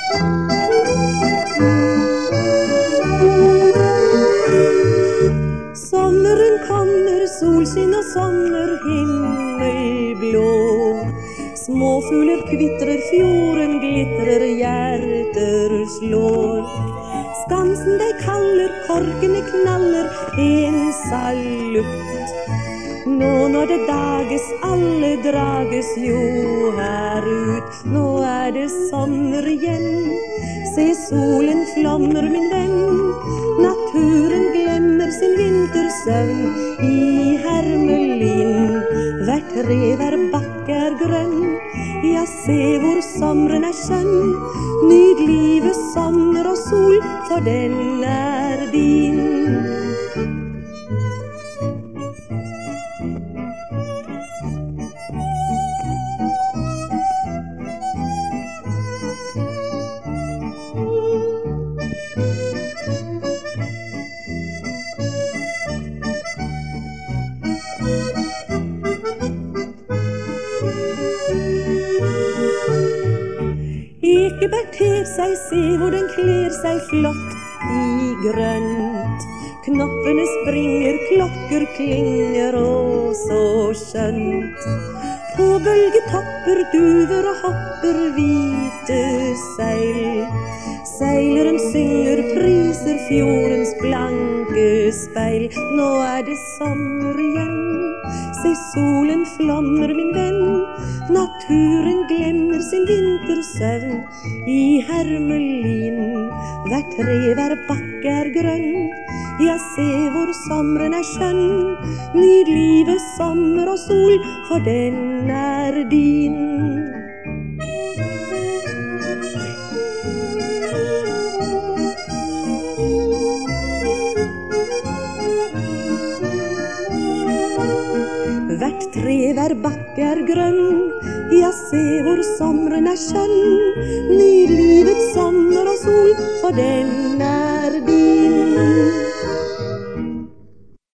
Sommaren kommer, solsken och sommarhimmelblå. Småfuglar kvittrar, fjorden glittrar, hjärter slår. Skansen dig kallar, korkene knaller, en salutt. Nå når det dages, alle drages jo her ut. Nå det sommer igjen, se solen flammer min venn. Naturen glemmer sin vintersøvn i Hermelin. Hvert tre, hver bakke grønn, ja, se hvor sommeren skjønn. Nyd livet, sommer og sol, for den din. Ekebær ter seg, se hvor den kler seg flott i grønt. Knoppene springer, klokker klinger, og så skjønt. På bølgetopper duver og hopper hvite seil. Seileren synger, priser fjordens blanke speil. Nå det sommer igjen, se solen flammer min venn. Naturen glemmer sin vintersøvn i Hermelin. Hvert tre, hver bakke grønn, ja, se hvor sommeren skjønn. Nyd livet, sommer og sol, for den din. Hvert tre, hver bakke grønn, ja, se hvor sommeren skjønn. Nyd livet,